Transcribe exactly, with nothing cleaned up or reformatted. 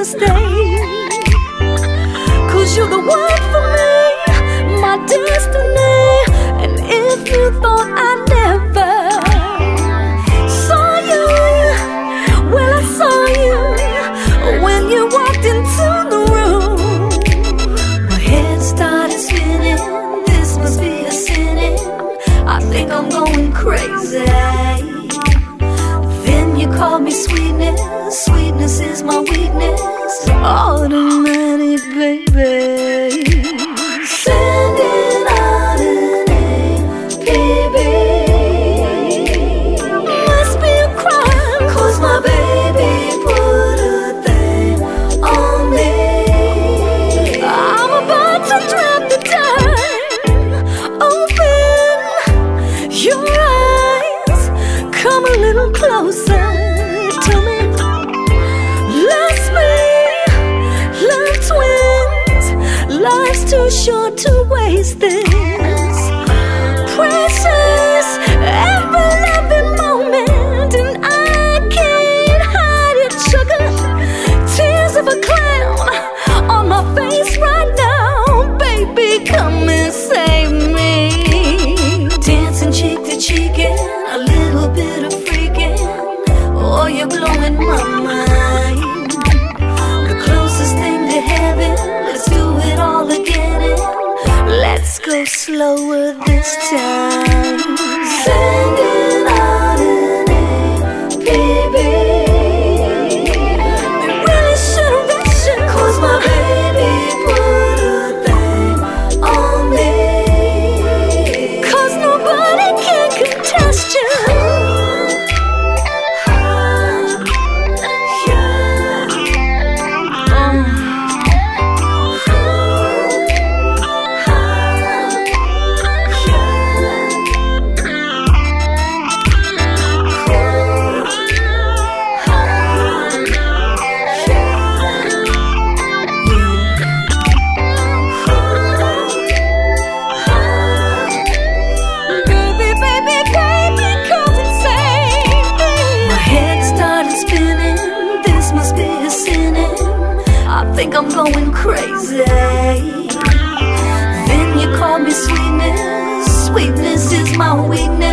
mistake, 'cause you're the one for me, my destiny. And if you thought I never saw you, well, I saw you when you walked into the room. My head started spinning, this must be a sinning, I think I'm going crazy. Then you called me sweetness, sweetness is my weakness, automatic, baby. Sending out an A, baby. Must be a crime, 'cause my baby put a thing on me. I'm about to drop the dime. Open your eyes, come a little closer to me. Lost me, love twins, life's too short to waste this precious, ever-loving moment. And I can't hide it, sugar, tears of a clown on my face right now. Baby, come and save me. Dancing cheek to cheek and a little bit of freaking, oh, you're blowing my mind. The closest thing to heaven, let's do it all again, and let's go slower this time. Sending out an A, baby. They really should have rushed you, 'cause my baby put a thing on me. 'Cause nobody can contest you. I think I'm going crazy. Then you call me sweetness, sweetness is my weakness.